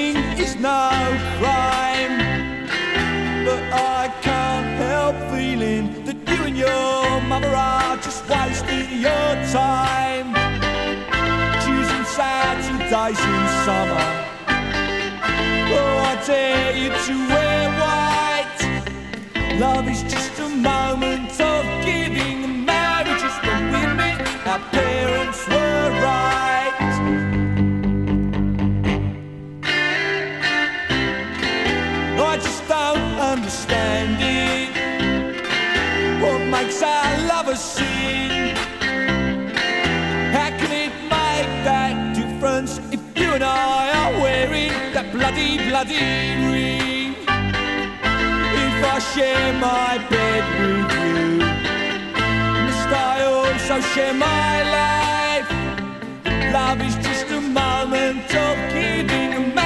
cheating is no crime, but I can't help feeling that you and your mother are just wasting your time, choosing Saturdays in summer. Oh, I dare you to wear white. Love is just a moment of giving, and marriage is when we admit our parents were right. I just don't understand it. What makes our lovers sing? How can it make that difference if you and I are wearing that bloody ring? If I share my bed with you, must I also share my life? Love is just a moment of giving,